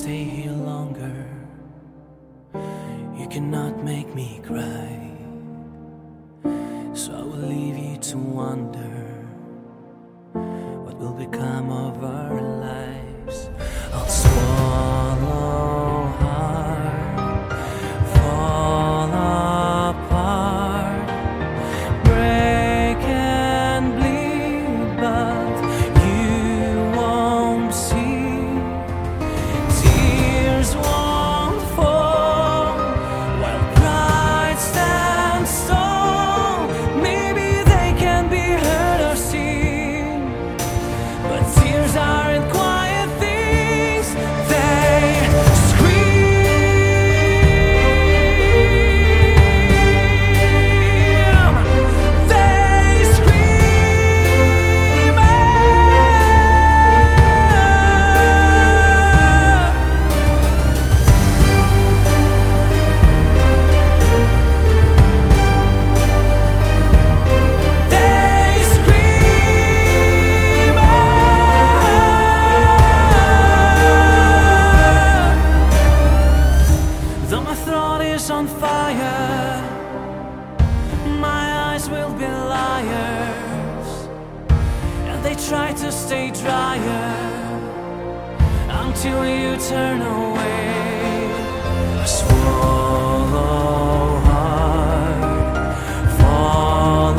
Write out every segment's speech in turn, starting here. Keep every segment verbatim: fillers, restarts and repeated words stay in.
stay here longer. You cannot make me cry, so I will leave you to wonder what will become of our lives. I'll swallow hard, fall apart, break and bleed, but you won't see. Tears won't fall while pride stands tall. Maybe they can be heard or seen, but tears aren't quiet things. They scream, they scream They scream Though my throat is on fire, my eyes will be liars, and they try to stay drier until you turn away. I swallow hard, fall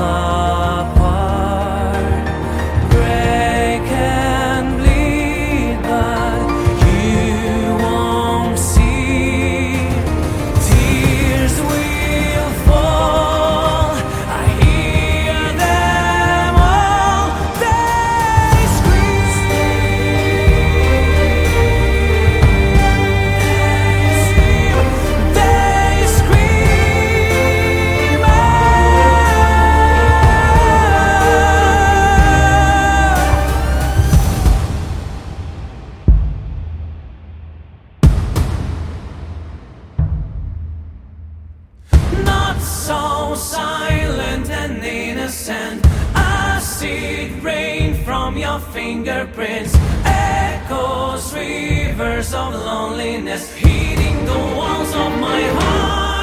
apart, break and bleed, but you won't see. Tears will fall, I hear them all. They scream, they scream Not so silent and innocent. Acid rain from your fingerprints, echoes, rivers of loneliness, hitting the walls of my heart.